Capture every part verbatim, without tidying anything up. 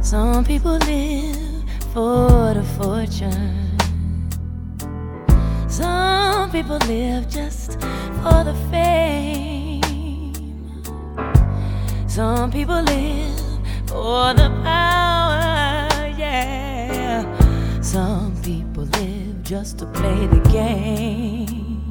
Some people live for the fortune. Some people live just for the fame. Some people live for the power, yeah. Some people live just to play the game.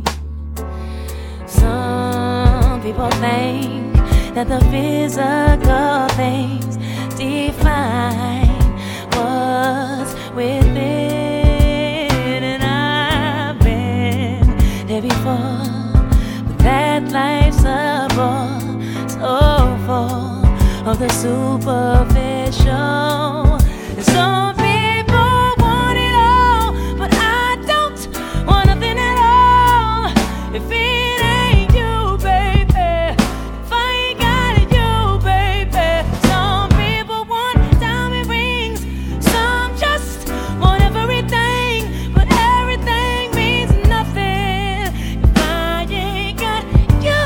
Some people think that the physical things define what's within, and I've been there before, but that life's a bore so full of the superficial. And some people want it all, but I don't want nothing at all. If it ain't you, baby, if I ain't got it, you, baby. Some people want diamond rings, some just want everything, but everything means nothing if I ain't got you.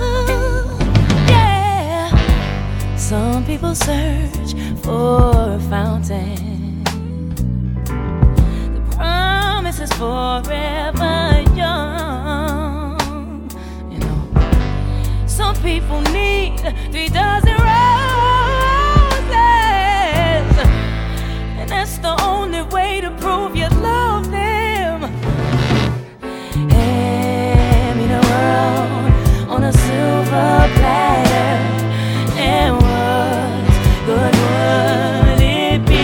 Yeah. Some people search for a fountain. The promise is forever young. You know, some people need three dozen roses, and that's the only way to prove you love them. Hand me the world on a silver platter, and what good would it be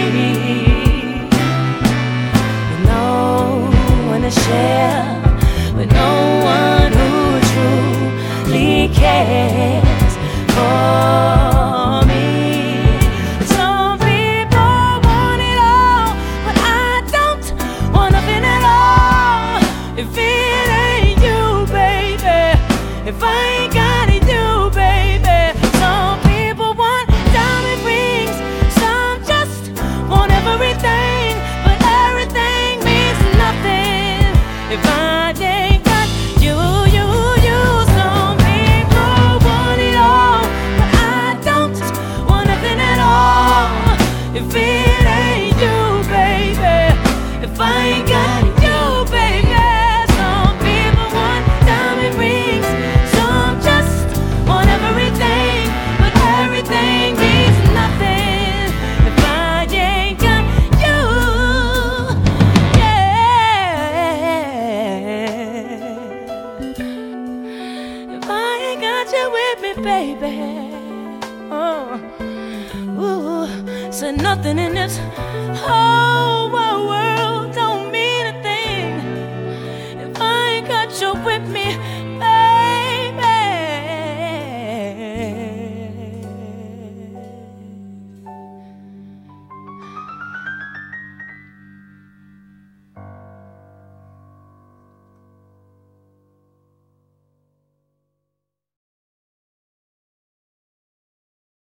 with no one to share, with no one who truly cares for me? Some people want it all, but I don't want nothing at all. If it ain't you, baby, if I ain't got it, you, baby. Some people want diamond rings, some just want everything, but everything means nothing if I ain't got you, you, you. Some people want it all, but I don't want nothing at all. If it ain't you, baby, if I ain't got you, baby. Some people want diamond rings, some just want everything, but everything means nothing if I ain't got you. Yeah. If I ain't got you with me, baby. Oh, ooh, said nothing in this